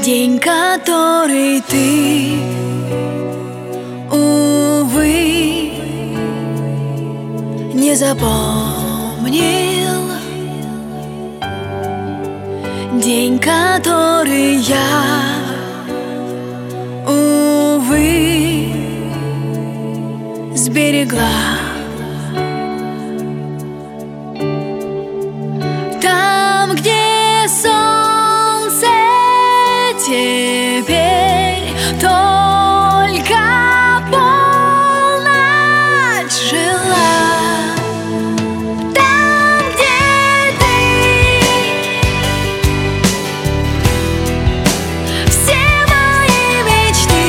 День, который ты, увы, не запомнил. День, который я, увы, сберегла. Там, где солнце теперь только полночь жила, там, где ты, все мои мечты,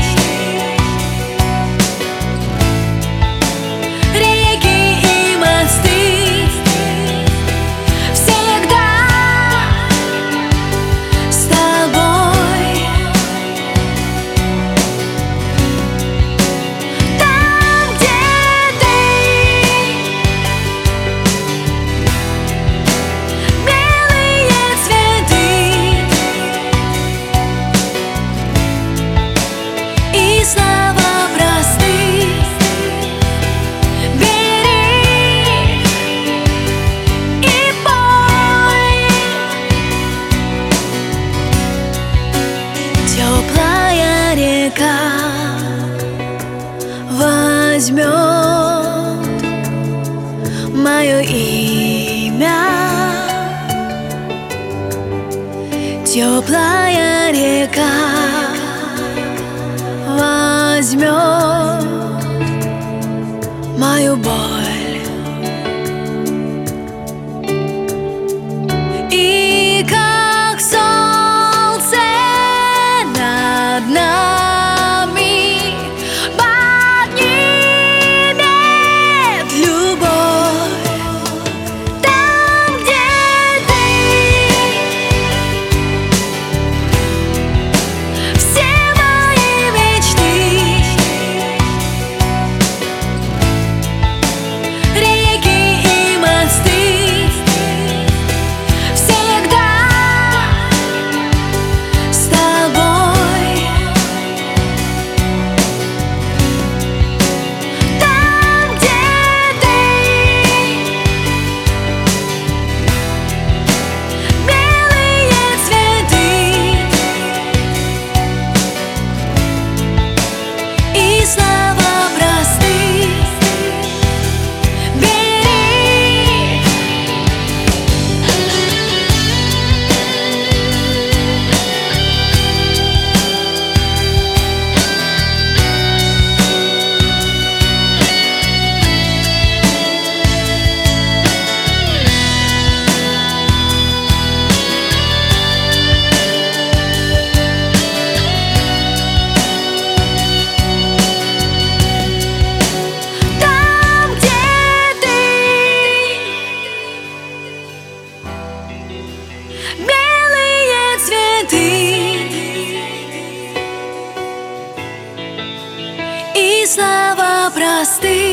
реки и мосты всегда с тобой. Там, где ты, белые цветы и слова простые. Бери и пой. Теплая река возьмет мое имя. Теплая река возьмет мою боль. И как солнце над нами поднимет любовь. Там, где ты, все мои мечты, реки и мосты всегда с тобой. Там, где ты, белые цветы и слова простые. Бери. Там, где ты, белые цветы и слова простые.